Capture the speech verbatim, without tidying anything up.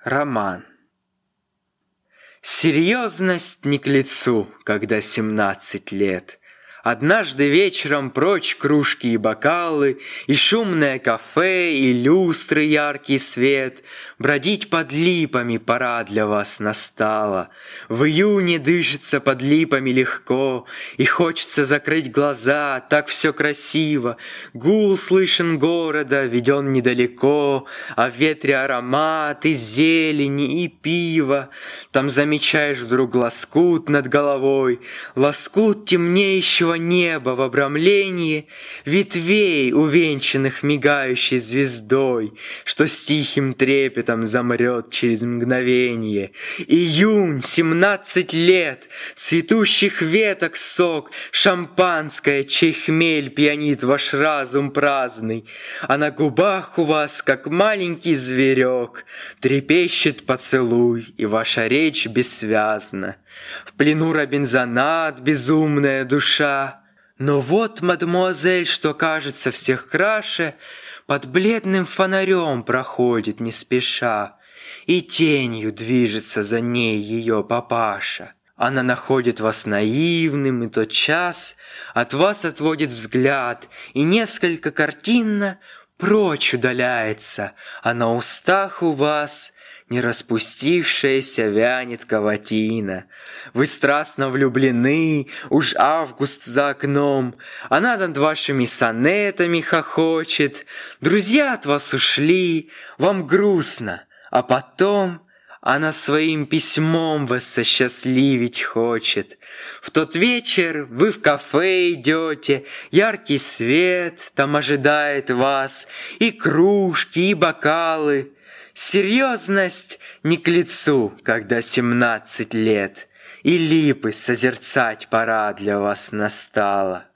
Роман. Серьезность не к лицу, когда семнадцать лет. Однажды вечером прочь кружки и бокалы, и шумное кафе, и люстры, яркий свет. Бродить под липами пора для вас настала. В июне дышится под липами легко, и хочется закрыть глаза, так все красиво. Гул слышен города, ведь он недалеко, а в ветре аромат и зелени, и пива. Там замечаешь вдруг лоскут над головой, лоскут темнеющего неба в обрамлении ветвей, увенчанных мигающей звездой, что с тихим трепетом замрет через мгновение. Июнь, семнадцать лет, цветущих веток сок, шампанское, чей хмель пьянит ваш разум праздный, а на губах у вас, как маленький зверек, трепещет поцелуй, и ваша речь бессвязна. В плену Робинзонад, безумная душа. Но вот мадемуазель, что кажется всех краше, под бледным фонарем проходит не спеша, и тенью движется за ней ее папаша. Она находит вас наивным, и тотчас от вас отводит взгляд, и несколько картинно прочь удаляется, а на устах у вас не распустившаяся вянет каватина. Вы страстно влюблены, уж август за окном, она над вашими сонетами хохочет. Друзья от вас ушли, вам грустно, а потом она своим письмом вас осчастливить хочет. В тот вечер вы в кафе идете, яркий свет там ожидает вас, и кружки, и бокалы. Серьезность не к лицу, когда семнадцать лет, и липы созерцать пора для вас настала.